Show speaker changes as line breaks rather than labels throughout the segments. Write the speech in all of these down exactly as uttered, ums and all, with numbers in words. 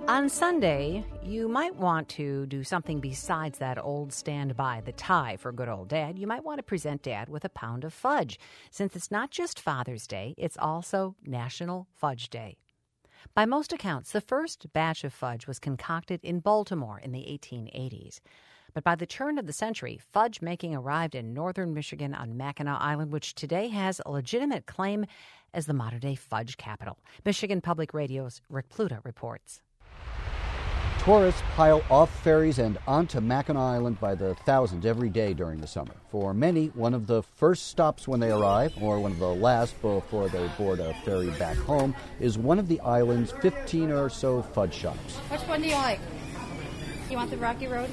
On Sunday, you might want to do something besides that old standby, the tie for good old Dad. You might want to present Dad with a pound of fudge. Since it's not just Father's Day, it's also National Fudge Day. By most accounts, the first batch of fudge was concocted in Baltimore in the eighteen eighties. But by the turn of the century, fudge making arrived in northern Michigan on Mackinac Island, which today has a legitimate claim as the modern-day fudge capital. Michigan Public Radio's Rick Pluta reports.
Tourists pile off ferries and onto Mackinac Island by the thousands every day during the summer. For many, one of the first stops when they arrive, or one of the last before they board a ferry back home, is one of the island's fifteen or so fudge shops.
Which one do you like? You want the Rocky Road?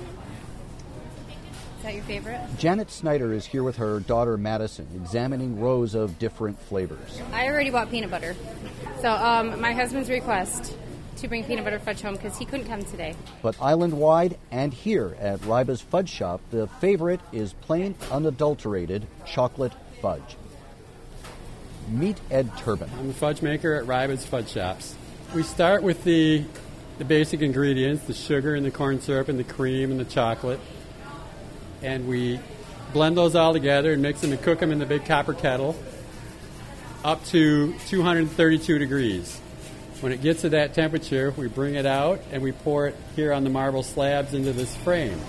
Is that your favorite?
Janet Snyder is here with her daughter Madison, examining rows of different flavors.
I already bought peanut butter. So um, my husband's request to bring peanut butter fudge home because he couldn't come today.
But island-wide and here at Ryba's Fudge Shop, the favorite is plain, unadulterated chocolate fudge. Meet Ed Turbin.
I'm the fudge maker at Ryba's Fudge Shops. We start with the the basic ingredients, the sugar and the corn syrup and the cream and the chocolate. And we blend those all together and mix them and cook them in the big copper kettle up to two hundred thirty-two degrees. When it gets to that temperature, we bring it out and we pour it here on the marble slabs into this frame.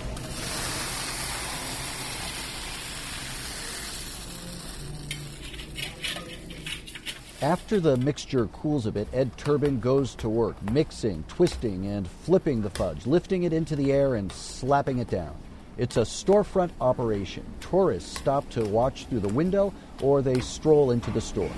After the mixture cools a bit, Ed Turbin goes to work, mixing, twisting, and flipping the fudge, lifting it into the air and slapping it down. It's a storefront operation. Tourists stop to watch through the window or they stroll into the store.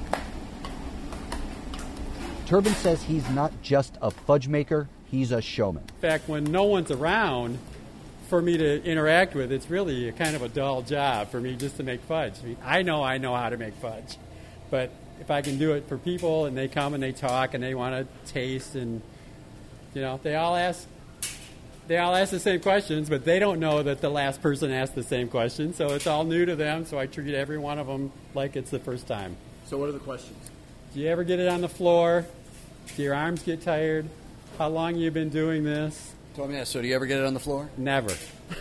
Turbin says he's not just a fudge maker, he's a showman.
In fact, when no one's around for me to interact with, it's really a kind of a dull job for me just to make fudge. I mean, I know I know how to make fudge, but if I can do it for people and they come and they talk and they want to taste and, you know, they all ask they all ask the same questions, but they don't know that the last person asked the same question, so it's all new to them, so I treat every one of them like it's the first time.
So what are the questions?
Do you ever get it on the floor? Do your arms get tired? How long have you been doing this?
So, yeah, so do you ever get it on the floor?
Never.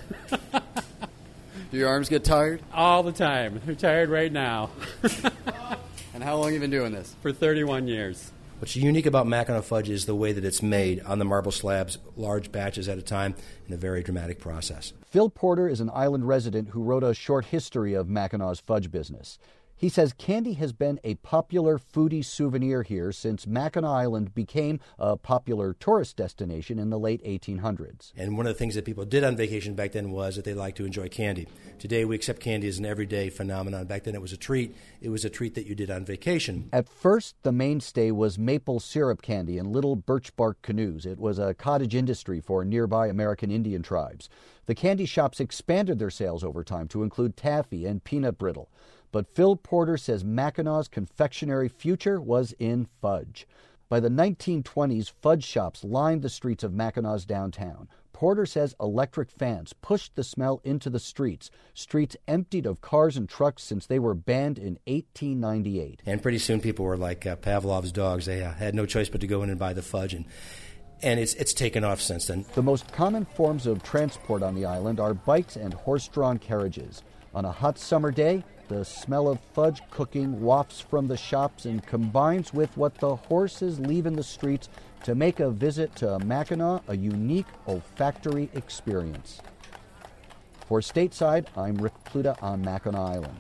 Do your arms get tired?
All the time. They're tired right now.
And how long have you been doing this?
For thirty-one years.
What's unique about Mackinac fudge is the way that it's made on the marble slabs, large batches at a time, in a very dramatic process.
Phil Porter is an island resident who wrote a short history of Mackinac's fudge business. He says candy has been a popular foodie souvenir here since Mackinac Island became a popular tourist destination in the late eighteen hundreds.
And one of the things that people did on vacation back then was that they liked to enjoy candy. Today we accept candy as an everyday phenomenon. Back then it was a treat. It was a treat that you did on vacation.
At first, the mainstay was maple syrup candy in little birch bark canoes. It was a cottage industry for nearby American Indian tribes. The candy shops expanded their sales over time to include taffy and peanut brittle. But Phil Porter says Mackinac's confectionery future was in fudge. By the nineteen twenties, fudge shops lined the streets of Mackinac's downtown. Porter says electric fans pushed the smell into the streets, streets emptied of cars and trucks since they were banned in eighteen ninety-eight.
And pretty soon people were like uh, Pavlov's dogs. They uh, had no choice but to go in and buy the fudge, and and it's it's taken off since then.
The most common forms of transport on the island are bikes and horse-drawn carriages. On a hot summer day, the smell of fudge cooking wafts from the shops and combines with what the horses leave in the streets to make a visit to Mackinac a unique olfactory experience. For Stateside, I'm Rick Pluta on Mackinac Island.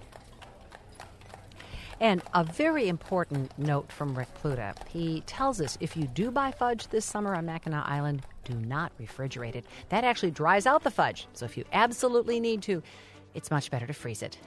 And a very important note from Rick Pluta. He tells us if you do buy fudge this summer on Mackinac Island, do not refrigerate it. That actually dries out the fudge. So if you absolutely need to, it's much better to freeze it.